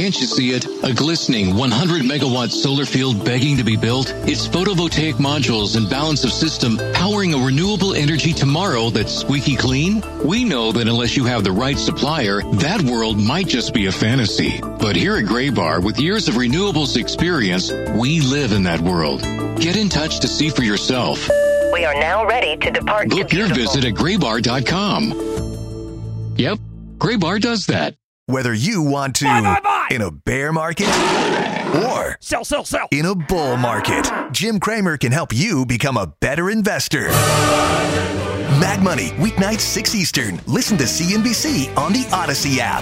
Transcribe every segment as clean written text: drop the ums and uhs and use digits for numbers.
Can't you see it? A glistening 100-megawatt solar field begging to be built? It's photovoltaic modules and balance of system powering a renewable energy tomorrow that's squeaky clean? We know that unless you have the right supplier, that world might just be a fantasy. But here at Graybar, with years of renewables experience, we live in that world. Get in touch to see for yourself. We are now ready to depart. Book your visit at graybar.com. Yep, Graybar does that. Whether you want to Buy. in a bear market or Sell. in a bull market, Jim Cramer can help you become a better investor. Mad Money, weeknights 6 Eastern. Listen to CNBC on the Odyssey app.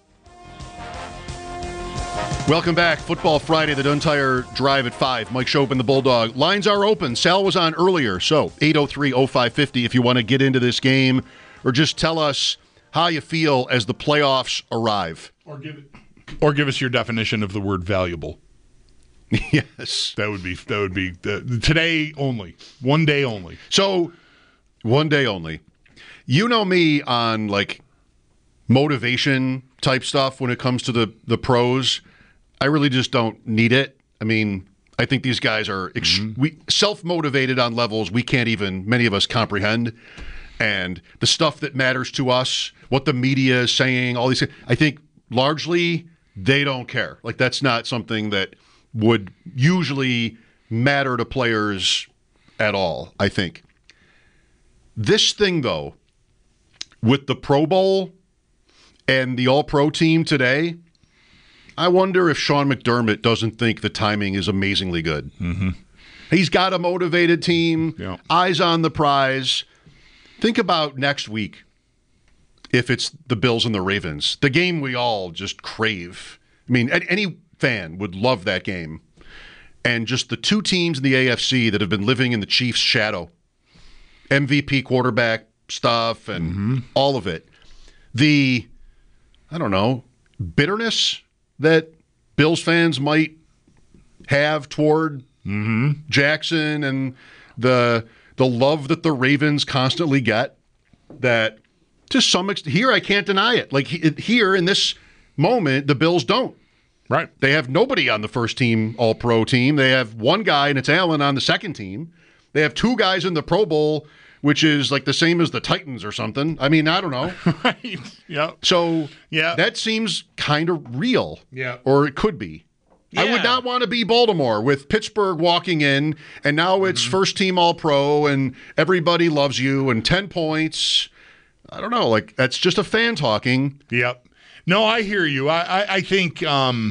Welcome back. Football Friday, the Duntire Drive at 5. Mike Schopp and the Bulldog. Lines are open. Sal was on earlier, so 803-0550 if you want to get into this game or just tell us how you feel as the playoffs arrive. Or give us your definition of the word valuable. Yes. That would be today only. One day only. So, one day only. You know me on, like, motivation type stuff when it comes to the pros. I really just don't need it. I mean, I think these guys are self-motivated on levels we can't even, many of us, comprehend. And the stuff that matters to us, what the media is saying, all these things, I think largely they don't care. Like, that's not something that would usually matter to players at all, I think. This thing, though, with the Pro Bowl and the All-Pro team today, I wonder if Sean McDermott doesn't think the timing is amazingly good. Mm-hmm. He's got a motivated team, eyes on the prize. Think about next week if it's the Bills and the Ravens, the game we all just crave. I mean, any fan would love that game. And just the two teams in the AFC that have been living in the Chiefs' shadow, MVP quarterback stuff and all of it. The, I don't know, bitterness that Bills fans might have toward Jackson and the love that the Ravens constantly get, that to some extent, here I can't deny it. Like here in this moment, the Bills don't. Right. They have nobody on the first team All-Pro team. They have one guy, and it's Allen, on the second team. They have two guys in the Pro Bowl, which is like the same as the Titans or something. I mean, I don't know. Right. Yeah. So that seems kind of real. Yeah. Or it could be. Yeah. I would not want to be Baltimore with Pittsburgh walking in, and now it's first team All-Pro, and everybody loves you, and 10 points. I don't know. Like, that's just a fan talking. Yep. No, I hear you. I think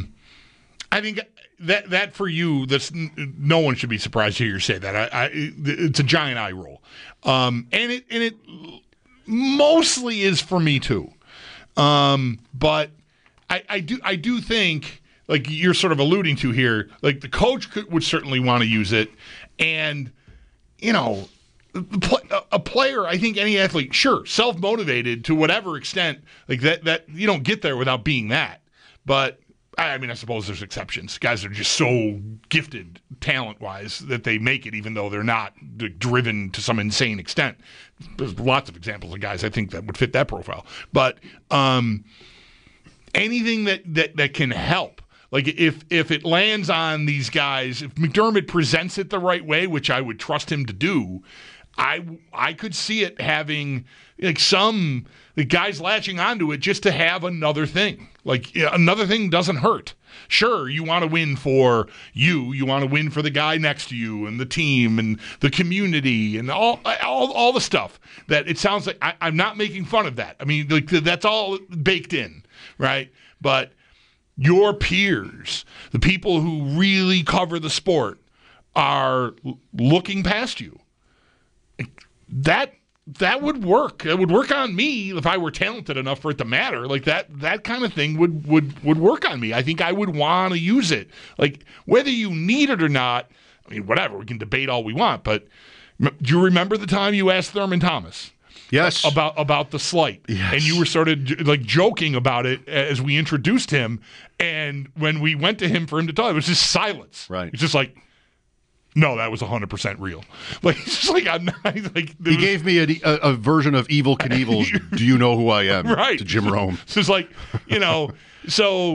that for you, that's no one should be surprised to hear you say that. It's a giant eye roll, and it mostly is for me too. But I do think, like you're sort of alluding to here, like the coach would certainly want to use it, and you know, a player, I think any athlete, sure, self-motivated to whatever extent, like that you don't get there without being that. But I mean, I suppose there's exceptions. Guys are just so gifted talent-wise that they make it, even though they're not driven to some insane extent. There's lots of examples of guys I think that would fit that profile. But anything that can help. Like if it lands on these guys, if McDermott presents it the right way, which I would trust him to do, I could see it having like the guys latching onto it just to have another thing. Like another thing doesn't hurt. Sure, you want to win for you want to win for the guy next to you and the team and the community and all the stuff that it sounds like. I'm not making fun of that. I mean, like that's all baked in, right? But your peers, the people who really cover the sport, are looking past you. That would work. It would work on me if I were talented enough for it to matter. Like that kind of thing would work on me. I think I would want to use it. Like whether you need it or not, I mean, whatever, we can debate all we want, but do you remember the time you asked Thurman Thomas? Yes. About the slight. Yes. And you were sort of like joking about it as we introduced him. And when we went to him for him to talk, it was just silence. Right. It's just like, no, that was 100% real. Like, it's just like, I'm not, like, he gave me a version of Evel Knievel's Do You Know Who I Am? Right. To Jim Rome. So it's like, you know, so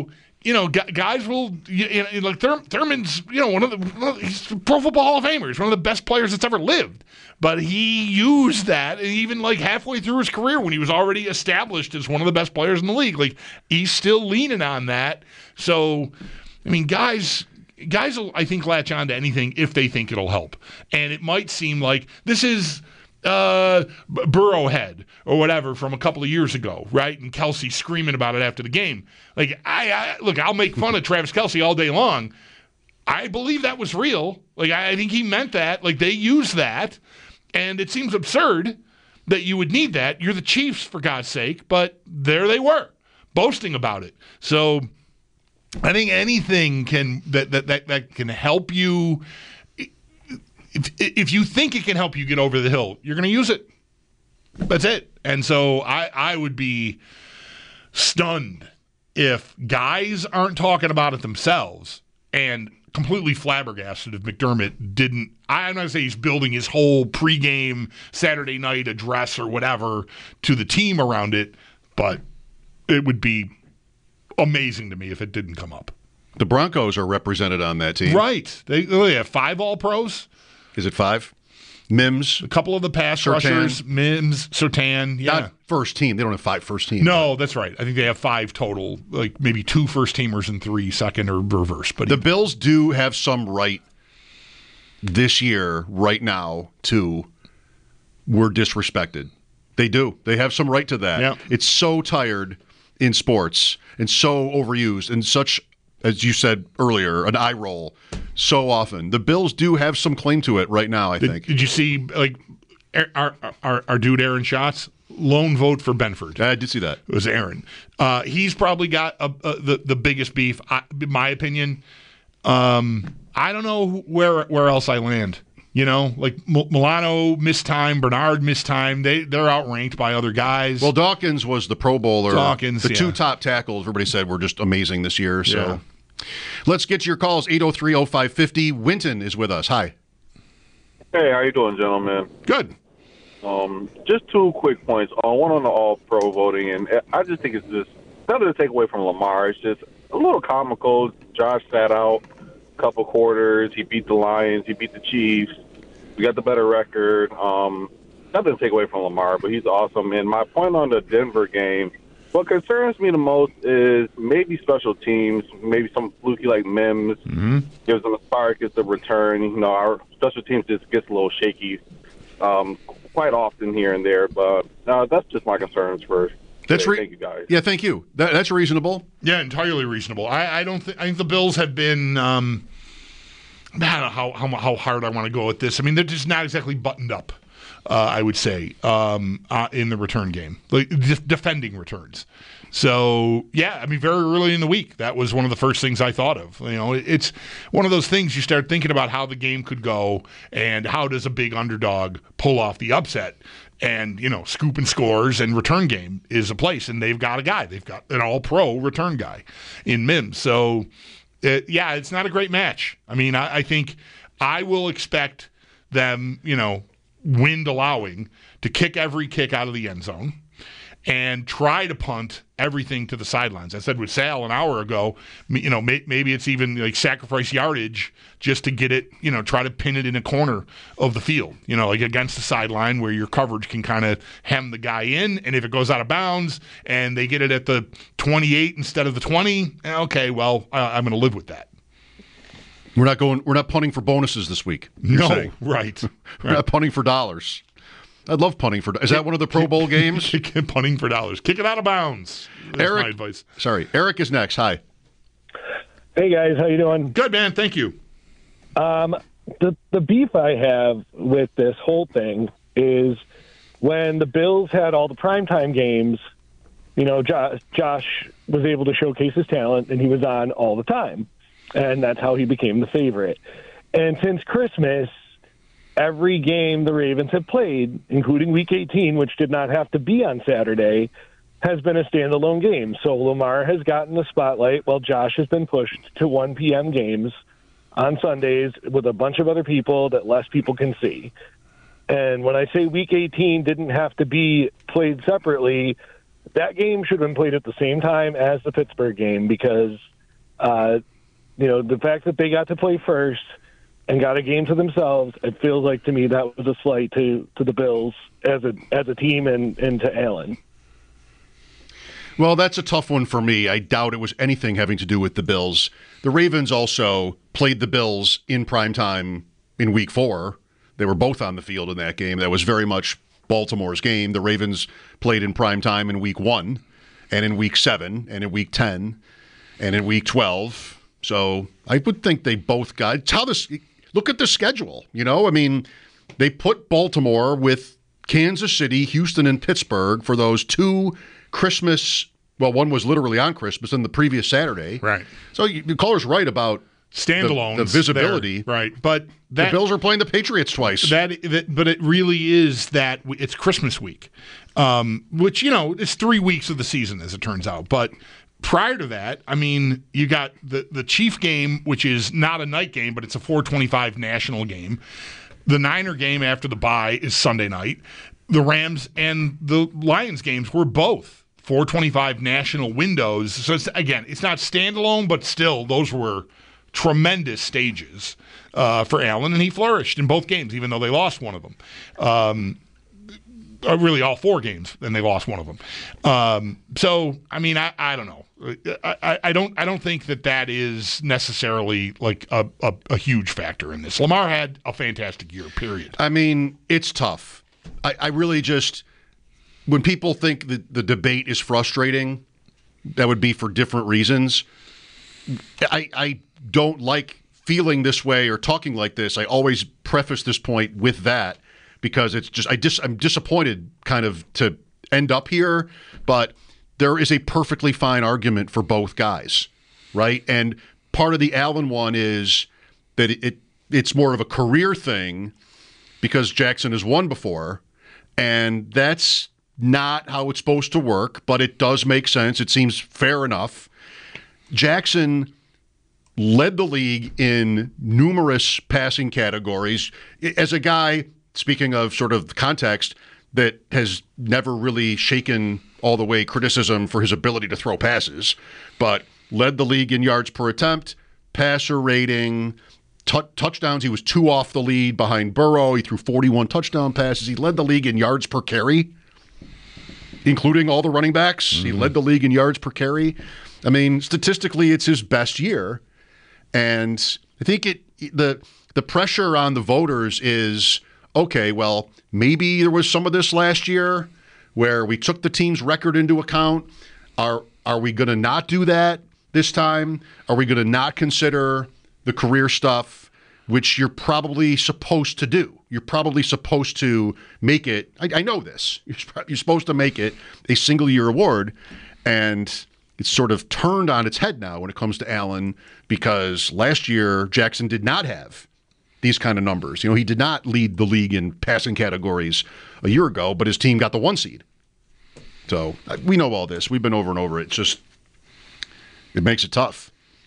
guys will like Thurman's, he's a Pro Football Hall of Famer. He's one of the best players that's ever lived. But he used that even like halfway through his career when he was already established as one of the best players in the league. Like he's still leaning on that. So, I mean, guys will, I think, latch on to anything if they think it'll help. And it might seem like this is Burrowhead or whatever from a couple of years ago, right? And Kelsey screaming about it after the game. Like, I'll make fun of Travis Kelsey all day long. I believe that was real. Like, I think he meant that. Like, they used that. And it seems absurd that you would need that. You're the Chiefs, for God's sake. But there they were, boasting about it. So I think anything that can help you. If you think it can help you get over the hill, you're going to use it. That's it. And so I would be stunned if guys aren't talking about it themselves and completely flabbergasted if McDermott didn't. I'm not going to say he's building his whole pregame Saturday night address or whatever to the team around it, but it would be amazing to me if it didn't come up. The Broncos are represented on that team. Right. They have 5 All-Pros. Is it 5? Mims. A couple of the pass rushers. Mims, Surtain. Yeah. Not first team. They don't have 5 first team. No, that's right. I think they have 5 total, like maybe 2 first teamers and 3 second or reverse. But the Bills do have some right this year, right now, to we're disrespected. They do. They have some right to that. Yeah. It's so tired in sports and so overused and such, as you said earlier, an eye roll so often. The Bills do have some claim to it right now, I think. Did you see, like, our dude Aaron Schatz? Lone vote for Benford. I did see that. It was Aaron. He's probably got the biggest beef, in my opinion. I don't know where else I land. Like Milano missed time, Bernard missed time. They're outranked by other guys. Well, Dawkins was the Pro Bowler. Dawkins, the 2 top tackles, everybody said were just amazing this year. So yeah. Let's get to your calls. 803-0550. Winton is with us. Hi. Hey, how you doing, gentlemen? Good. Just 2 quick points. One on the All-Pro voting, and I just think it's just nothing to take away from Lamar. It's just a little comical. Josh sat out a couple quarters. He beat the Lions. He beat the Chiefs. We got the better record. Nothing to take away from Lamar, but he's awesome. And my point on the Denver game, what concerns me the most is maybe special teams, maybe some fluky like Mims gives them a spark, gets the return. Our special teams just gets a little shaky quite often here and there, but that's just my concerns first. Thank you, guys. Yeah, thank you. That's reasonable. Yeah, entirely reasonable. I think the Bills have been. I don't know how hard I want to go with this. I mean, they're just not exactly buttoned up. I would say in the return game, like defending returns. So yeah, I mean, very early in the week, that was one of the first things I thought of. It's one of those things you start thinking about how the game could go and how does a big underdog pull off the upset. And, scoop and scores and return game is a place, and they've got a guy. They've got an all-pro return guy in Mims. So, it's not a great match. I mean, I think I will expect them, wind allowing, to kick every kick out of the end zone and try to punt everything to the sidelines. I said with Sal an hour ago, maybe it's even like sacrifice yardage just to get it, try to pin it in a corner of the field, like against the sideline where your coverage can kind of hem the guy in. And if it goes out of bounds and they get it at the 28 instead of the 20, okay, well, I'm going to live with that. We're not punting for bonuses this week. No, saying. Right. We're not punting for dollars. I'd love punting for. Is that one of the Pro Bowl games? Punting for dollars. Kick it out of bounds. That's my advice. Sorry, Eric is next. Hi. Hey guys, how you doing? Good, man. Thank you. The beef I have with this whole thing is when the Bills had all the primetime games. Josh was able to showcase his talent, and he was on all the time, and that's how he became the favorite. And since Christmas, every game the Ravens have played, including Week 18, which did not have to be on Saturday, has been a standalone game. So Lamar has gotten the spotlight while Josh has been pushed to 1 p.m. games on Sundays with a bunch of other people that less people can see. And when I say Week 18 didn't have to be played separately, that game should have been played at the same time as the Pittsburgh game because The fact that they got to play first and got a game to themselves, it feels like to me that was a slight to the Bills as a team and to Allen. Well, that's a tough one for me. I doubt it was anything having to do with the Bills. The Ravens also played the Bills in primetime in Week 4. They were both on the field in that game. That was very much Baltimore's game. The Ravens played in primetime in Week 1 and in Week 7 and in Week 10 and in Week 12. So I would think they both got – it's how this – look at the schedule, I mean, they put Baltimore with Kansas City, Houston, and Pittsburgh for those 2 Christmas – well, one was literally on Christmas and the previous Saturday. Right. So the caller's right about standalones, the visibility. There. Right. But the Bills are playing the Patriots twice. But it really is that it's Christmas week, which, it's 3 weeks of the season, as it turns out. But prior to that, I mean, you got the Chief game, which is not a night game, but it's a 4:25 national game. The Niner game after the bye is Sunday night. The Rams and the Lions games were both 4:25 national windows. So, it's not standalone, but still, those were tremendous stages for Allen, and he flourished in both games, even though they lost one of them. Really, all 4 games, and they lost one of them. So, I mean, I don't know. I don't think that is necessarily like a huge factor in this. Lamar had a fantastic year, period. I mean, it's tough. I really just... When people think that the debate is frustrating, that would be for different reasons. I don't like feeling this way or talking like this. I always preface this point with that because it's just I'm disappointed kind of to end up here, but there is a perfectly fine argument for both guys, right? And part of the Allen one is that it's more of a career thing because Jackson has won before, and that's not how it's supposed to work, but it does make sense. It seems fair enough. Jackson led the league in numerous passing categories. As a guy, speaking of sort of context, that has never really shaken all the way criticism for his ability to throw passes, but led the league in yards per attempt, passer rating, touchdowns. He was 2 off the lead behind Burrow. He threw 41 touchdown passes. He led the league in yards per carry, including all the running backs. Mm-hmm. He led the league in yards per carry. I mean, statistically, it's his best year. And I think the pressure on the voters is, okay, well, maybe there was some of this last year where we took the team's record into account. Are we going to not do that this time? Are we going to not consider the career stuff, which you're probably supposed to do? You're probably supposed to make it. I know this. You're supposed to make it a single-year award, and it's sort of turned on its head now when it comes to Allen because last year Jackson did not have these kind of numbers. He did not lead the league in passing categories a year ago, but his team got the 1 seed. So we know all this. We've been over and over it. It's just, it makes it tough.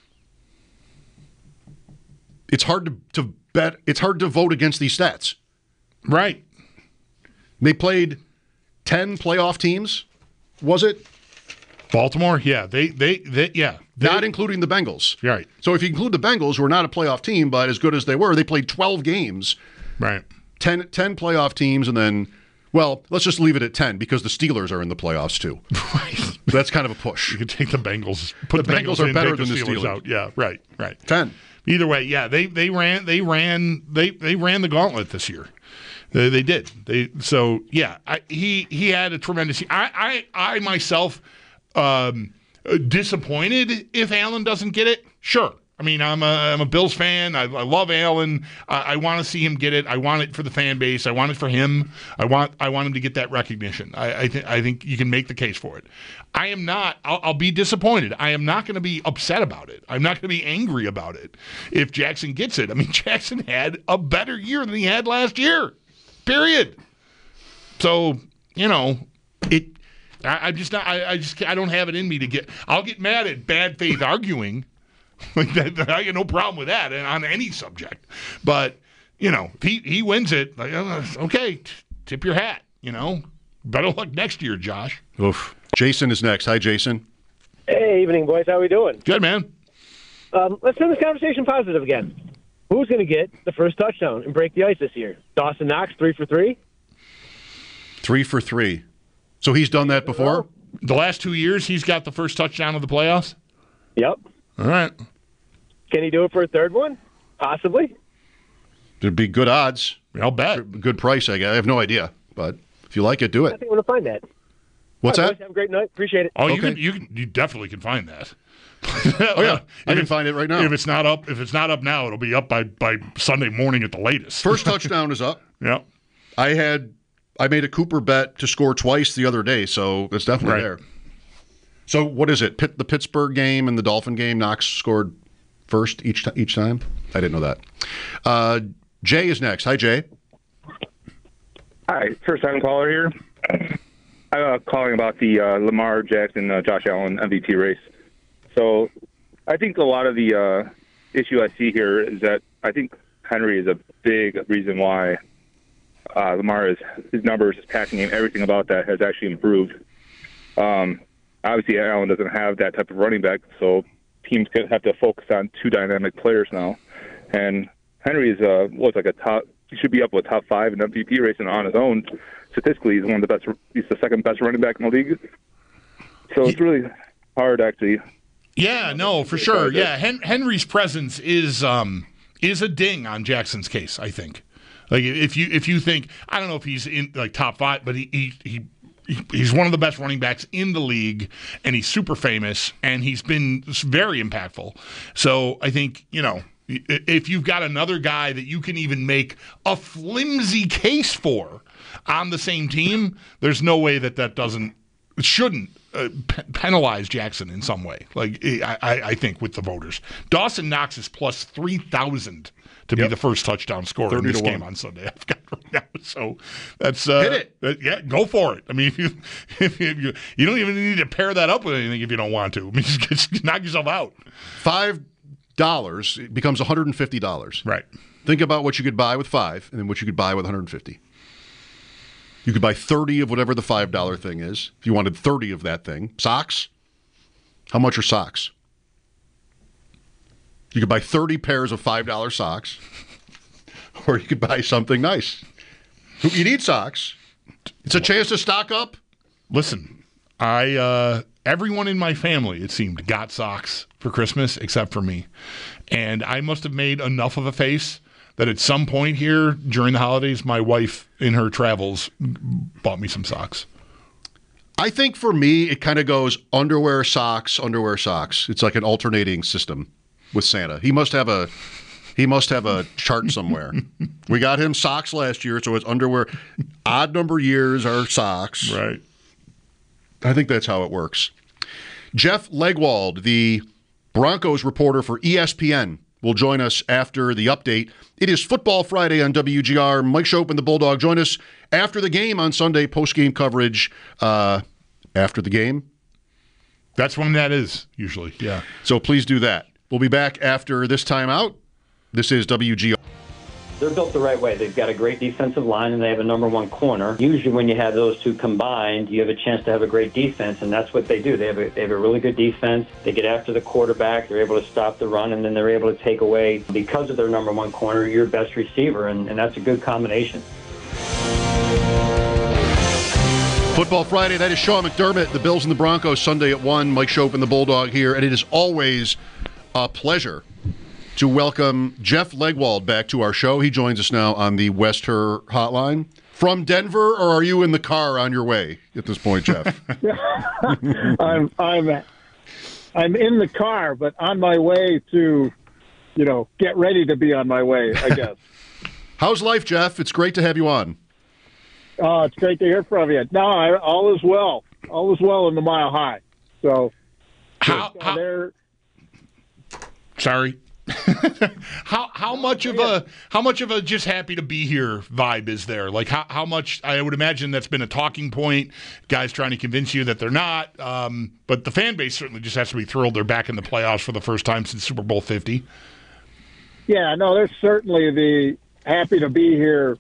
It's hard to bet. It's hard to vote against these stats. Right. They played 10 playoff teams, was it? Baltimore? Yeah. They not including the Bengals. Right. So if you include the Bengals, who are not a playoff team, but as good as they were, they played 12 games. Right. 10 playoff teams, and then, well, let's just leave it at 10 because the Steelers are in the playoffs too. Right. So that's kind of a push. You could take the Bengals. Put the Bengals are in, better take than the Steelers out. Yeah. Right. 10. Either way, yeah, they ran the gauntlet this year. They did. So yeah, he had a tremendous. I myself disappointed if Allen doesn't get it. Sure. I mean, I'm a Bills fan. I love Allen. I want to see him get it. I want it for the fan base. I want it for him. I want him to get that recognition. I think you can make the case for it. I am not. I'll be disappointed. I am not going to be upset about it. I'm not going to be angry about it if Jackson gets it. I mean, Jackson had a better year than he had last year. Period. So it. I'm just not. I don't have it in me to get. I'll get mad at bad faith arguing. Like that, I got no problem with that on any subject. But, if he wins it, like, okay, tip your hat, Better luck next year, Josh. Oof. Jason is next. Hi, Jason. Hey, evening, boys. How we doing? Good, man. Let's turn this conversation positive again. Who's going to get the first touchdown and break the ice this year? Dawson Knox, 3 for 3? 3 for 3. So he's done that before? The last 2 years, he's got the first touchdown of the playoffs? Yep. All right. Can he do it for a third one? Possibly. There'd be good odds. I'll bet. Good price, I guess. I have no idea. But if you like it, do I it. think I'm going to find that. What's All right, that? boys, have a great night. Appreciate it. Oh, Okay. you definitely can find that. Oh, yeah. I can find it right now. If it's not up now, it'll be up by Sunday morning at the latest. First touchdown is up. Yeah. I made a Cooper bet to score twice the other day, so it's definitely there. So what is it? The Pittsburgh game and the Dolphin game, Knox scored first each time? I didn't know that. Jay is next. Hi, Jay. Hi, first-time caller here. I'm calling about the Lamar Jackson, Josh Allen MVP race. So I think a lot of the issue I see here is that I think Henry is a big reason why Lamar his numbers, his passing game, everything about that has actually improved. Obviously, Allen doesn't have that type of running back, so teams could have to focus on two dynamic players now. And Henry is he should be up with top 5 in MVP race and on his own. Statistically, he's one of the best. He's the second best running back in the league. So it's really hard, actually. Yeah, no, for sure. Yeah, Henry's presence is a ding on Jackson's case, I think. Like if you think, I don't know if he's in like top 5, but he's one of the best running backs in the league, and he's super famous, and he's been very impactful. So I think, if you've got another guy that you can even make a flimsy case for on the same team, there's no way that shouldn't penalize Jackson in some way. Like I think with the voters, Dawson Knox is plus 3,000 to be the first touchdown scorer in this game on Sunday. I've got right now, so that's hit it. Yeah, go for it. I mean, if you don't even need to pair that up with anything if you don't want to. I mean, just knock yourself out. $5 it becomes $150. Right. Think about what you could buy with 5 and then what you could buy with $150. You could buy 30 of whatever the $5 thing is. If you wanted 30 of that thing. Socks? How much are socks? You could buy 30 pairs of $5 socks. Or you could buy something nice. You need socks. It's a chance to stock up. Listen, everyone in my family, it seemed, got socks for Christmas except for me. And I must have made enough of a face that at some point here during the holidays, my wife, in her travels, bought me some socks. I think for me, it kind of goes underwear, socks, underwear, socks. It's like an alternating system with Santa. He must have a chart somewhere. We got him socks last year, so it's underwear. Odd number years are socks. Right. I think that's how it works. Jeff Legwold, the Broncos reporter for ESPN, will join us after the update. It is Football Friday on WGR. Mike Schopp and the Bulldog join us after the game on Sunday, post-game coverage after the game. That's when that is, usually, yeah. So please do that. We'll be back after this timeout. This is WGR. They're built the right way. They've got a great defensive line, and they have a number one corner. Usually when you have those two combined, you have a chance to have a great defense, and that's what they do. They have a really good defense. They get after the quarterback. They're able to stop the run, and then they're able to take away, because of their number one corner, your best receiver, and that's a good combination. Football Friday, that is Sean McDermott, the Bills and the Broncos, Sunday at 1. Mike Schopp and the Bulldog here, and it is always a pleasure to welcome Jeff Legwold back to our show. He joins us now on the Wester hotline. From Denver, or are you in the car on your way at this point, Jeff? I'm in the car, but on my way to, get ready to be on my way, I guess. How's life, Jeff? It's great to have you on. Oh, it's great to hear from you. No, all is well. All is well in the Mile High. So, Sorry. how much of a just happy to be here vibe is there? Like how much, I would imagine that's been a talking point, guys trying to convince you that they're not, but the fan base certainly just has to be thrilled they're back in the playoffs for the first time since Super Bowl 50. Yeah, no, there's certainly the happy to be here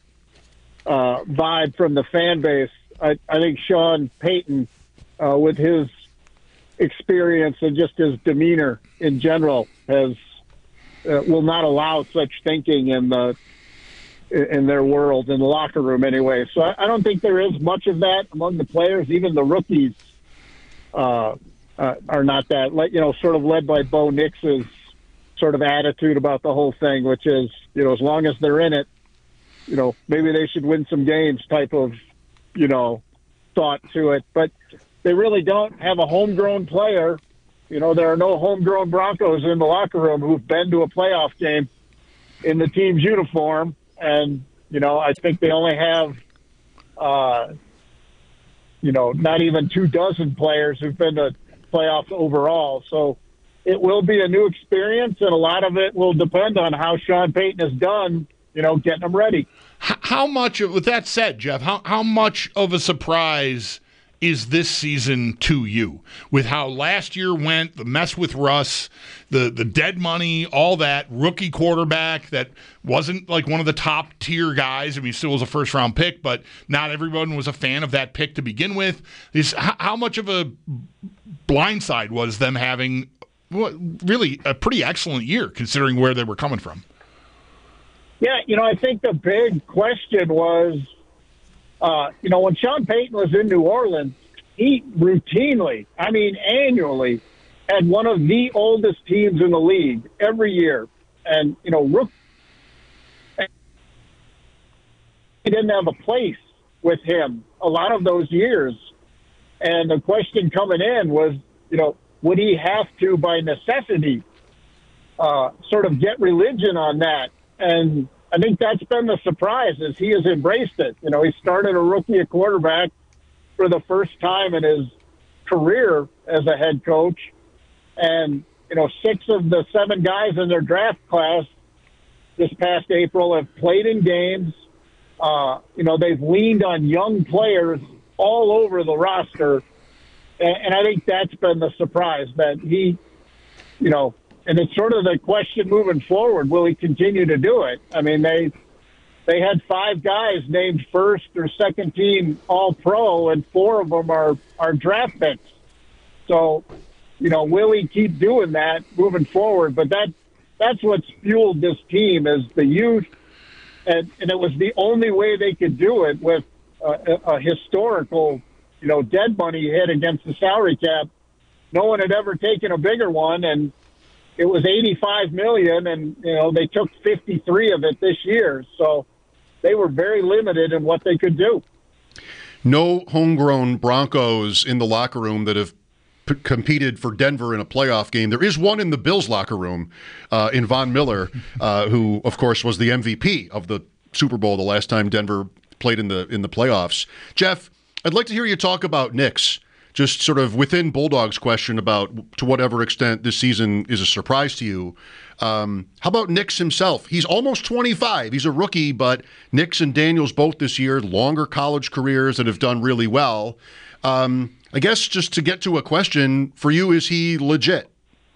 vibe from the fan base. I think Sean Payton, with his experience and just his demeanor in general will not allow such thinking in their world, in the locker room anyway. So I don't think there is much of that among the players. Even the rookies are not that, sort of led by Bo Nix's sort of attitude about the whole thing, which is, as long as they're in it, maybe they should win some games type of, thought to it. But they really don't have a homegrown player. There are no homegrown Broncos in the locker room who've been to a playoff game in the team's uniform. And, I think they only have, not even 24 players who've been to playoffs overall. So it will be a new experience, and a lot of it will depend on how Sean Payton has done, getting them ready. How much, with that said, Jeff, how much of a surprise is this season to you, with how last year went, the mess with Russ, the dead money, all that, rookie quarterback that wasn't like one of the top tier guys? I mean, he still was a first round pick, but not everyone was a fan of that pick to begin with. How much of a blindside was them having really a pretty excellent year considering where they were coming from? Yeah, I think the big question was, when Sean Payton was in New Orleans, he routinely, annually, had one of the oldest teams in the league every year. And, he didn't have a place with him a lot of those years. And the question coming in was, would he have to, by necessity, sort of get religion on that? And I think that's been the surprise, is he has embraced it. He started a rookie at quarterback for the first time in his career as a head coach. And, 6 of the 7 guys in their draft class this past April have played in games. They've leaned on young players all over the roster. And I think that's been the surprise, that he, and it's sort of the question moving forward, will he continue to do it? I mean, they had 5 guys named first or second team All-Pro, and 4 of them are draft picks. So, will he keep doing that moving forward? But that's what's fueled this team, is the youth, and it was the only way they could do it with a historical, dead money hit against the salary cap. No one had ever taken a bigger one, and it was $85 million, and they took 53 of it this year. So they were very limited in what they could do. No homegrown Broncos in the locker room that have competed for Denver in a playoff game. There is one in the Bills locker room, in Von Miller, who of course was the MVP of the Super Bowl the last time Denver played in the playoffs. Jeff, I'd like to hear you talk about Nix. Just sort of within Bulldogs' question about to whatever extent this season is a surprise to you. How about Nix himself? He's almost 25. He's a rookie, but Nix and Daniels both this year, longer college careers and have done really well. I guess just to get to a question for you, is he legit?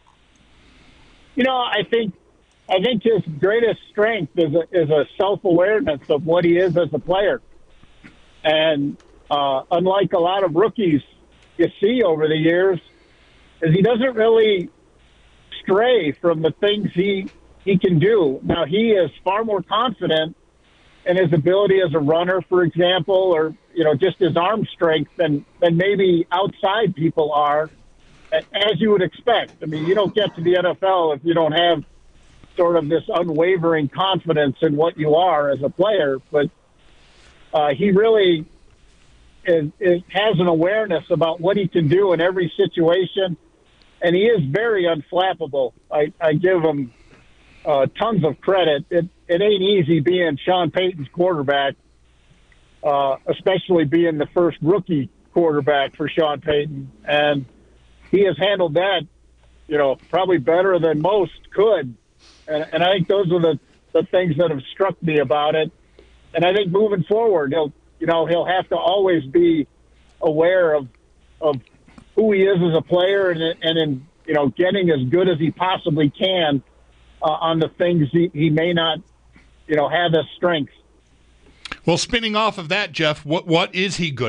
I think his greatest strength is a self-awareness of what he is as a player. And unlike a lot of rookies you see over the years, is he doesn't really stray from the things he can do. Now, he is far more confident in his ability as a runner, for example, or, just his arm strength than maybe outside people are, as you would expect. I mean, you don't get to the NFL if you don't have sort of this unwavering confidence in what you are as a player. But he really has an awareness about what he can do in every situation, and he is very unflappable. I give him tons of credit. It ain't easy being Sean Payton's quarterback, especially being the first rookie quarterback for Sean Payton, and he has handled that, probably better than most could. And I think those are the things that have struck me about it. And I think moving forward, he'll have to always be aware of who he is as a player, and in getting as good as he possibly can on the things he may not have as strengths. Well, spinning off of that, Jeff, what is he good at?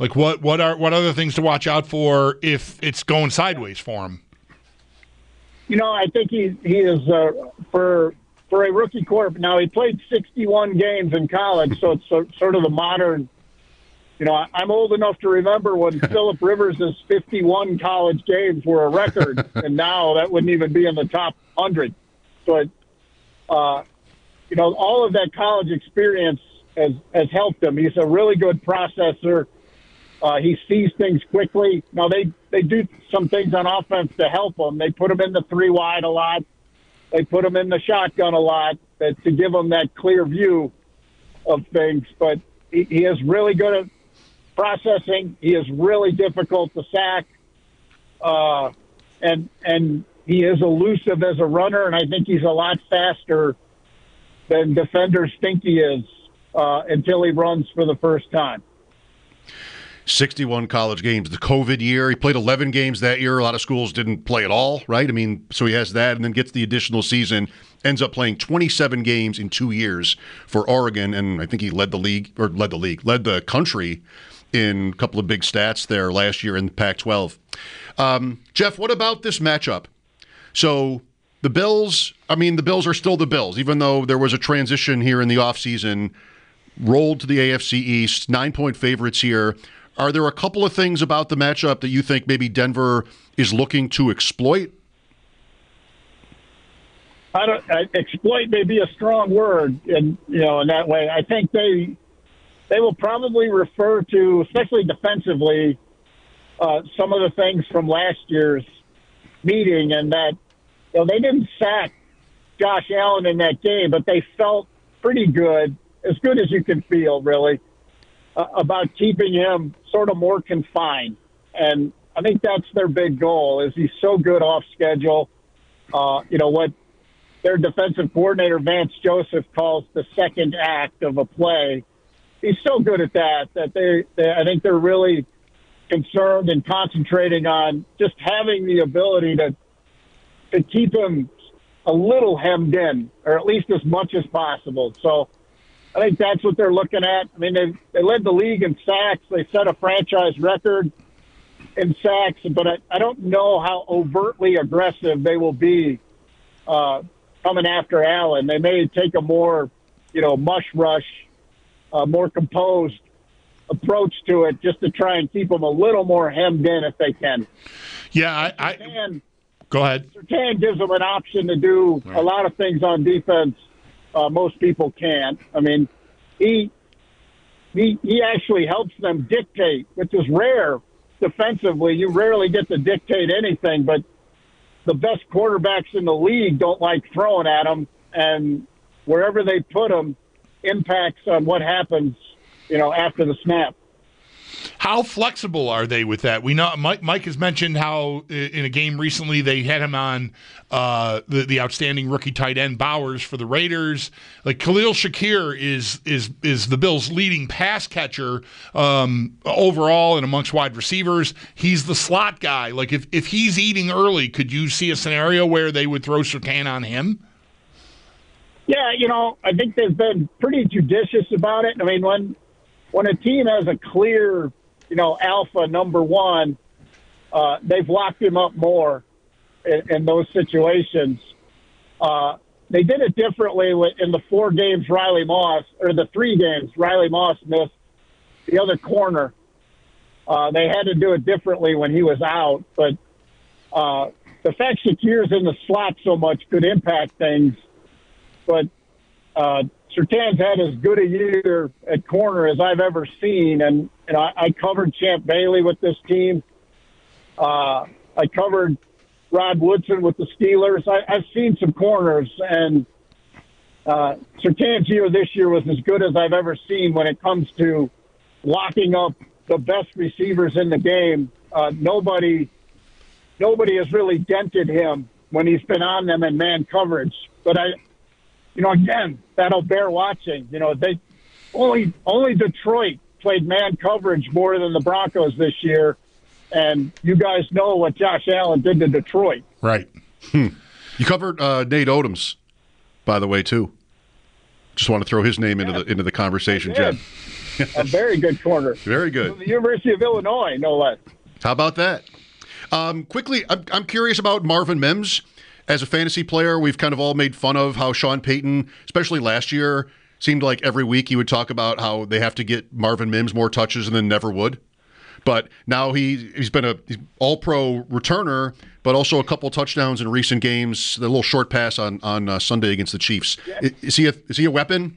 Like what other things to watch out for if it's going sideways for him? I think he is for a rookie quarterback. Now he played 61 games in college, so it's sort of the modern. I'm old enough to remember when Phillip Rivers' 51 college games were a record, and now that wouldn't even be in the top 100. So, all of that college experience has helped him. He's a really good processor. He sees things quickly. Now, they do some things on offense to help him. They put him in the 3 wide a lot. They put him in the shotgun a lot to give him that clear view of things. But he is really good at processing. He is really difficult to sack. And he is elusive as a runner, and I think he's a lot faster than defenders think he is until he runs for the first time. 61 college games. The COVID year, he played 11 games that year. A lot of schools didn't play at all, right? I mean, so he has that and then gets the additional season, ends up playing 27 games in 2 years for Oregon, and I think he led the country in a couple of big stats there last year in the Pac-12. Jeff, what about this matchup? So the Bills are still the Bills, even though there was a transition here in the offseason, rolled to the AFC East, 9-point favorites here. Are there a couple of things about the matchup that you think maybe Denver is looking to exploit? Exploit may be a strong word in that way. I think they will probably refer to, especially defensively, some of the things from last year's meeting, and that they didn't sack Josh Allen in that game, but they felt pretty good, as good as you can feel, really, about keeping him sort of more confined. And I think that's their big goal, is he's so good off schedule. What their defensive coordinator, Vance Joseph, calls the second act of a play. He's so good at that I think they're really concerned and concentrating on just having the ability to keep him a little hemmed in, or at least as much as possible. So I think that's what they're looking at. I mean, they led the league in sacks. They set a franchise record in sacks, but I don't know how overtly aggressive they will be coming after Allen. They may take a more, mush rush, more composed approach to it, just to try and keep them a little more hemmed in if they can. Yeah, go ahead. Surtain gives them an option to do a lot of things on defense most people can't. I mean, he actually helps them dictate, which is rare defensively. You rarely get to dictate anything, but the best quarterbacks in the league don't like throwing at them, and wherever they put them impacts on what happens, after the snap. How flexible are they with that? We know Mike has mentioned how in a game recently they had him on the outstanding rookie tight end Bowers for the Raiders. Like Khalil Shakir is the Bills' leading pass catcher overall and amongst wide receivers. He's the slot guy. Like if he's eating early, could you see a scenario where they would throw Surtain on him? Yeah, I think they've been pretty judicious about it. I mean, when a team has a clear, alpha number one, they've locked him up more in those situations. They did it differently in the 4 games the 3 games Riley Moss missed the other corner. They had to do it differently when he was out. But the fact Shakir's in the slot so much could impact things. But Surtain's had as good a year at corner as I've ever seen, and I covered Champ Bailey with this team. I covered Rod Woodson with the Steelers. I've seen some corners, and Surtain's year this year was as good as I've ever seen when it comes to locking up the best receivers in the game. Nobody has really dented him when he's been on them in man coverage. But again, that'll bear watching. They only Detroit played man coverage more than the Broncos this year, and you guys know what Josh Allen did to Detroit. Right. You covered Nate Odoms, by the way, too. Just want to throw his name into the conversation, Jen. A very good corner. Very good. From the University of Illinois, no less. How about that? Quickly, I'm curious about Marvin Mims. As a fantasy player, we've kind of all made fun of how Sean Payton, especially last year, seemed like every week he would talk about how they have to get Marvin Mims more touches and then never would. But now he's been he's all-pro returner, but also a couple touchdowns in recent games. The little short pass on Sunday against the Chiefs. Yeah. Is he a weapon?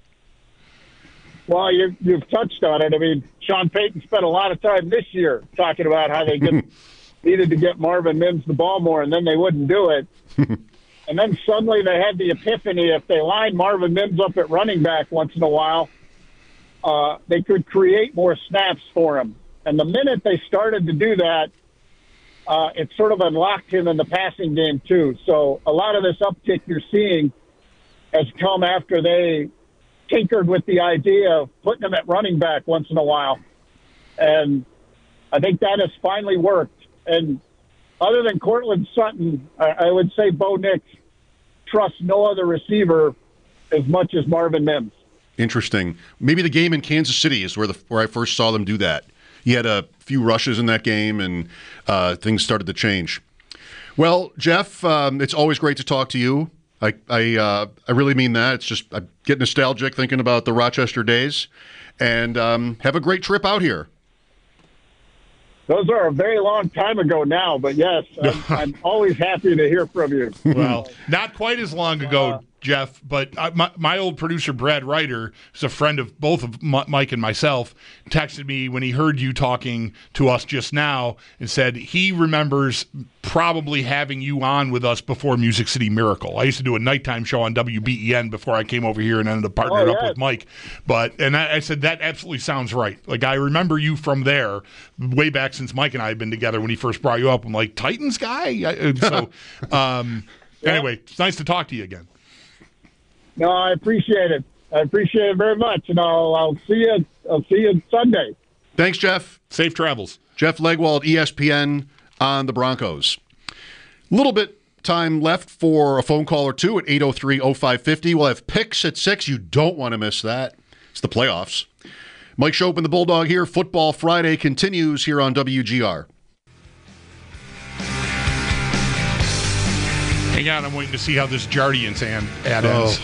Well, you've touched on it. I mean, Sean Payton spent a lot of time this year talking about how they needed to get Marvin Mims the ball more, and then they wouldn't do it. And then suddenly they had the epiphany, if they lined Marvin Mims up at running back once in a while, they could create more snaps for him. And the minute they started to do that, it sort of unlocked him in the passing game too. So a lot of this uptick you're seeing has come after they tinkered with the idea of putting him at running back once in a while. And I think that has finally worked. And other than Cortland Sutton, I would say Bo Nix trusts no other receiver as much as Marvin Mims. Interesting. Maybe the game in Kansas City is where I first saw them do that. He had a few rushes in that game, and things started to change. Well, Jeff, it's always great to talk to you. I really mean that. It's just I get nostalgic thinking about the Rochester days, and have a great trip out here. Those are a very long time ago now, but yes, I'm always happy to hear from you. Well, not quite as long ago, Jeff, but my old producer, Brad Ryder, who's a friend of both of Mike and myself, texted me when he heard you talking to us just now and said he remembers probably having you on with us before Music City Miracle. I used to do a nighttime show on WBEN before I came over here and ended up partnering up with Mike. And I said, that absolutely sounds right. Like, I remember you from there way back since Mike and I had been together when he first brought you up. I'm like, Titans guy? Anyway, it's nice to talk to you again. No, I appreciate it. I appreciate it very much, and I'll see you. I'll see you Sunday. Thanks, Jeff. Safe travels. Jeff Legwold, ESPN on the Broncos. A little bit time left for a phone call or two at 803-0550. We'll have picks at 6. You don't want to miss that. It's the playoffs. Mike Schopp and the Bulldog here. Football Friday continues here on WGR. Hang on, I'm waiting to see how this Jardiance ad ends.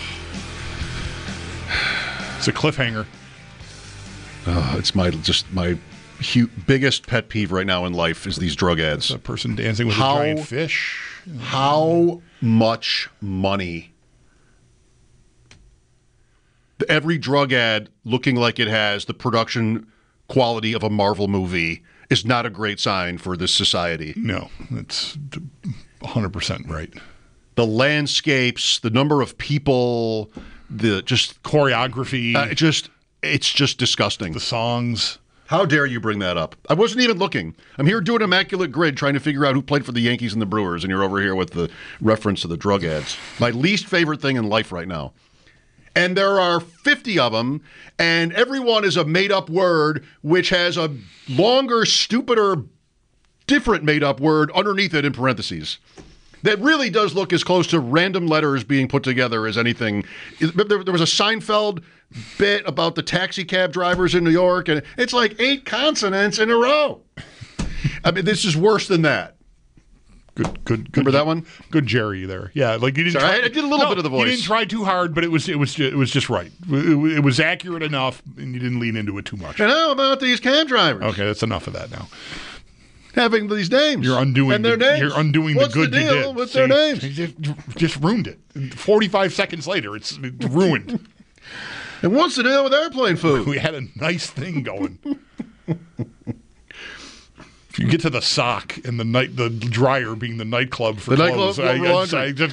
It's a cliffhanger. It's my biggest pet peeve right now in life is these drug ads. A person dancing with a giant fish. How much money? Every drug ad looking like it has the production quality of a Marvel movie is not a great sign for this society. No, that's 100% right. The landscapes, the number of people, the just choreography. It's just disgusting. The songs. How dare you bring that up? I wasn't even looking. I'm here doing Immaculate Grid trying to figure out who played for the Yankees and the Brewers, and you're over here with the reference to the drug ads. My least favorite thing in life right now. And there are 50 of them, and every one is a made-up word which has a longer, stupider, different made-up word underneath it in parentheses. That really does look as close to random letters being put together as anything. There was a Seinfeld bit about the taxi cab drivers in New York, and it's like 8 consonants in a row. I mean, this is worse than that. Good. Remember that one? Good Jerry there. Yeah, like you didn't. Sorry, I did a little bit of the voice. You didn't try too hard, but it was just right. It was accurate enough, and you didn't lean into it too much. And how about these cab drivers? Okay, that's enough of that now. Having these names. You're undoing their names. You're undoing What's the good the deal you did. with their names? Just ruined it. 45 seconds later, it's ruined. And what's the deal with airplane food? We had a nice thing going. If you get to the sock and the dryer being the nightclub for clothes, I just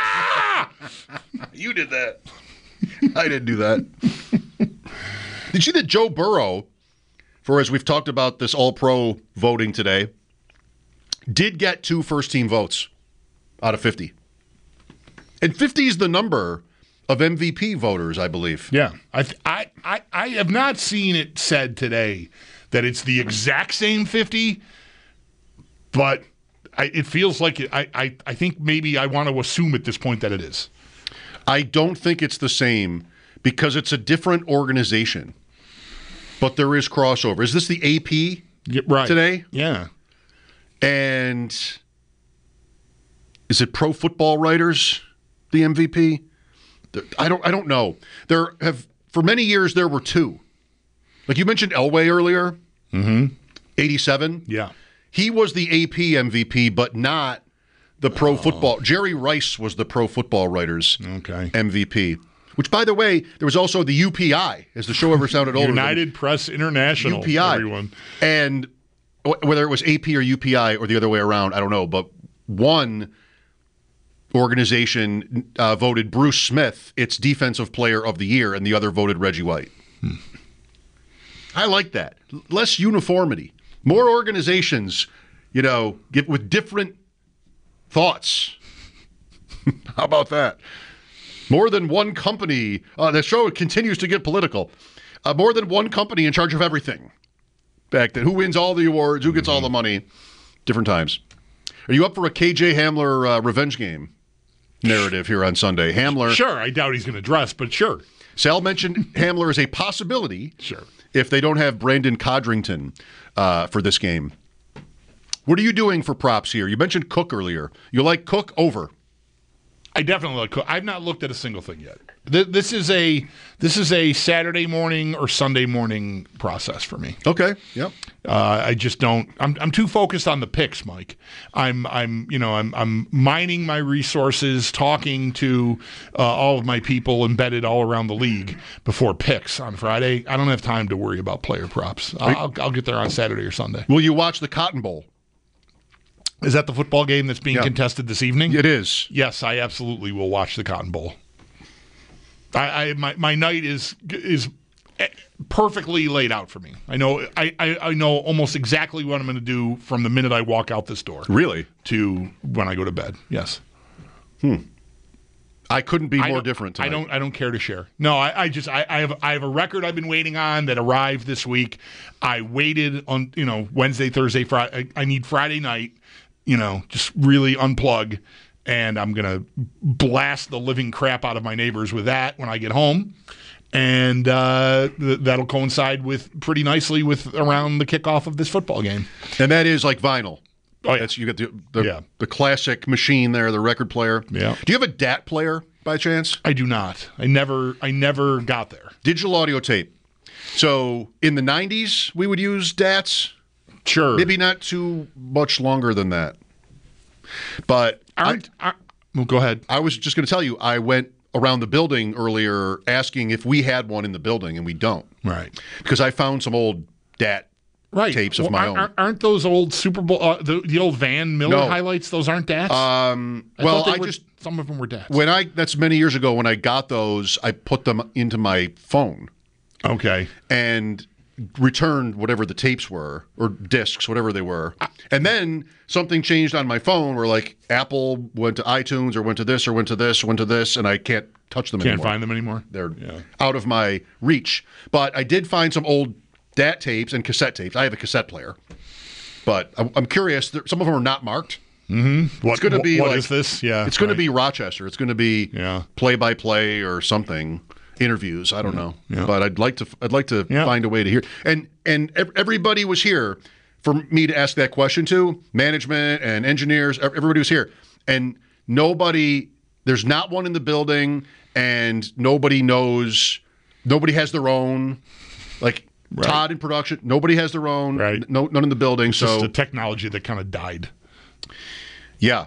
You did that. I didn't do that. Did you see that Joe Burrow, as we've talked about this all-pro voting today, did get 2 first-team votes out of 50. And 50 is the number of MVP voters, I believe. Yeah. I have not seen it said today that it's the exact same 50, but it feels like it. I think maybe I want to assume at this point that it is. I don't think it's the same because it's a different organization. but there is crossover. Is this the AP today? Yeah. And is it Pro Football Writers, the MVP? I don't know. For many years there were two. Like you mentioned Elway earlier. 87. Yeah. He was the AP MVP, but not the Pro Football. Jerry Rice was the Pro Football Writers MVP. Which, by the way, there was also the UPI, as the show ever sounded older. United Press International. UPI. Everyone. And whether it was AP or UPI or the other way around, I don't know. But one organization voted Bruce Smith its Defensive Player of the Year, and the other voted Reggie White. I like that. Less uniformity. More organizations, get with different thoughts. How about that? More than one company. The show continues to get political. More than one company in charge of everything. Back then, who wins all the awards? Who gets all the money? Different times. Are you up for a KJ Hamler revenge game narrative here on Sunday? Hamler. Sure. I doubt he's going to dress, but sure. Sal mentioned Hamler as a possibility. Sure. If they don't have Brandon Codrington for this game. What are you doing for props here? You mentioned Cook earlier. You like Cook over? I definitely like Cook. I've not looked at a single thing yet. This is a Saturday morning or Sunday morning process for me. Okay. Yep. I just don't. I'm too focused on the picks, Mike. I'm mining my resources, talking to all of my people embedded all around the league before picks on Friday. I don't have time to worry about player props. I'll get there on Saturday or Sunday. Will you watch the Cotton Bowl? Is that the football game that's being contested this evening? It is. Yes, I absolutely will watch the Cotton Bowl. My night is perfectly laid out for me. I know almost exactly what I'm going to do from the minute I walk out this door. Really? To when I go to bed. Yes. I couldn't be more different tonight. I don't care to share. No, I have a record I've been waiting on that arrived this week. I waited on Wednesday, Thursday, Friday. I need Friday night. Just really unplug, and I'm going to blast the living crap out of my neighbors with that when I get home. And that'll coincide pretty nicely with around the kickoff of this football game. And that is like vinyl. Oh, yeah. You get the classic machine there, the record player. Yeah. Do you have a DAT player by chance? I do not. I never got there. Digital audio tape. So in the 90s, we would use DATs. Sure. Maybe not too much longer than that. But well, go ahead. I was just going to tell you, I went around the building earlier asking if we had one in the building, and we don't. Right. Because I found some old DAT tapes of my own. Aren't those old Super Bowl, the old Van Miller highlights, those aren't DATs? Some of them were DATs. That's many years ago when I got those, I put them into my phone. Okay. And returned whatever the tapes were, or discs, whatever they were. And then something changed on my phone where like Apple went to iTunes or went to this or went to this or went to this, and I can't touch them anymore. Can't find them anymore? They're out of my reach. But I did find some old DAT tapes and cassette tapes. I have a cassette player. But I'm curious. Some of them are not marked. Mm-hmm. It's going to be what is this? Yeah. It's going to be Rochester. It's going to be play-by-play or something. Interviews, I don't know, but I'd like to find a way to hear. And everybody was here for me to ask that question to. Management and engineers, everybody was here, and there's not one in the building, and nobody knows. Nobody has their own. Like Todd in production, nobody has their own. Right. None in the building. It's so just the technology that kind of died. Yeah.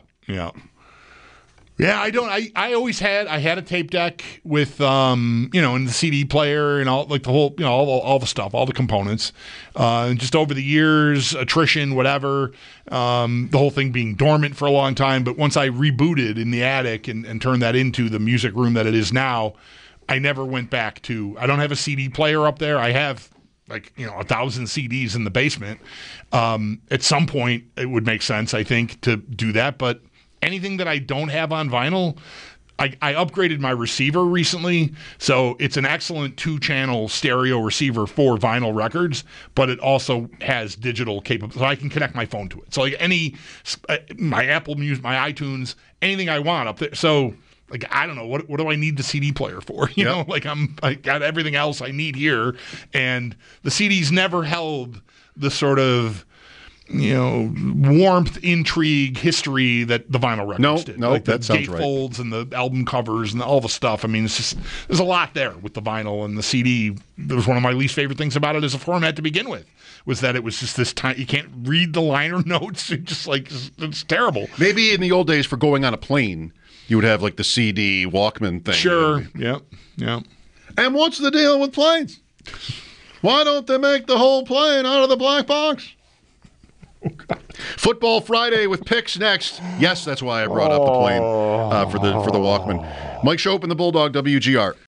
Yeah, I always had a tape deck with and the CD player and all, like the whole, all the stuff, all the components. And just over the years, attrition, whatever, the whole thing being dormant for a long time. But once I rebooted in the attic and turned that into the music room that it is now, I never went back to. I don't have a CD player up there. I have 1,000 CDs in the basement. At some point, it would make sense, I think, to do that, but. Anything that I don't have on vinyl, I upgraded my receiver recently, so it's an excellent 2-channel stereo receiver for vinyl records, but it also has digital capability, so I can connect my phone to it. So like my Apple Music, my iTunes, anything I want up there. So Like, I don't know, what do I need the CD player for? You know, like I got everything else I need here. And the CDs never held the sort of, warmth, intrigue, history that the vinyl records did. No, like that sounds the right. gatefolds and the album covers and all the stuff. I mean, it's just, there's a lot there with the vinyl and the CD. That was one of my least favorite things about it as a format to begin with, was that it was just this time, you can't read the liner notes. It's terrible. Maybe in the old days for going on a plane, you would have like the CD Walkman thing. Sure. Yep. And what's the deal with planes? Why don't they make the whole plane out of the black box? Football Friday with picks next. Yes, that's why I brought up the plane for the Walkman. Mike Schopp and the Bulldog, WGR.